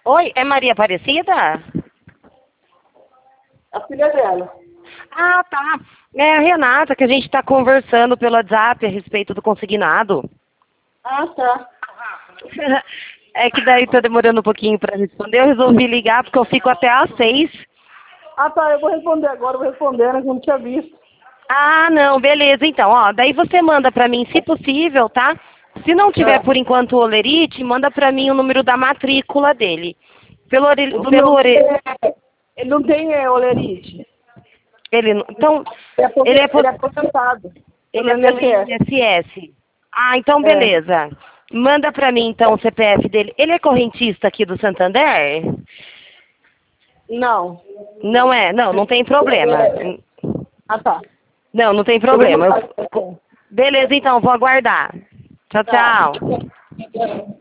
Oi, é Maria Aparecida? A filha dela. Ah, tá. É a Renata, que a gente está conversando pelo WhatsApp a respeito do consignado. Ah, tá. É que daí tá demorando um pouquinho para responder. Eu resolvi ligar porque eu fico até às 6. Ah, tá, eu vou responder agora, vou responder, né, que eu não tinha visto. Ah, não, beleza. Então, ó, daí você manda pra mim, se possível, tá? Se não tiver Ah, por enquanto o Olerite, manda pra mim o número da matrícula dele. do Pelo meu, ore, ele não tem olerite. ele, então, ele Ele é aposentado ele pelo é pelo INSS. INSS. Ah, então É. beleza. Manda pra mim então o CPF dele. Ele é correntista aqui do Santander? Não. Não é? Não, não tem problema. Ah, tá. Não, não tem Eu vou problema. mandar. Beleza, então, vou aguardar. Tchau, Tá. tchau.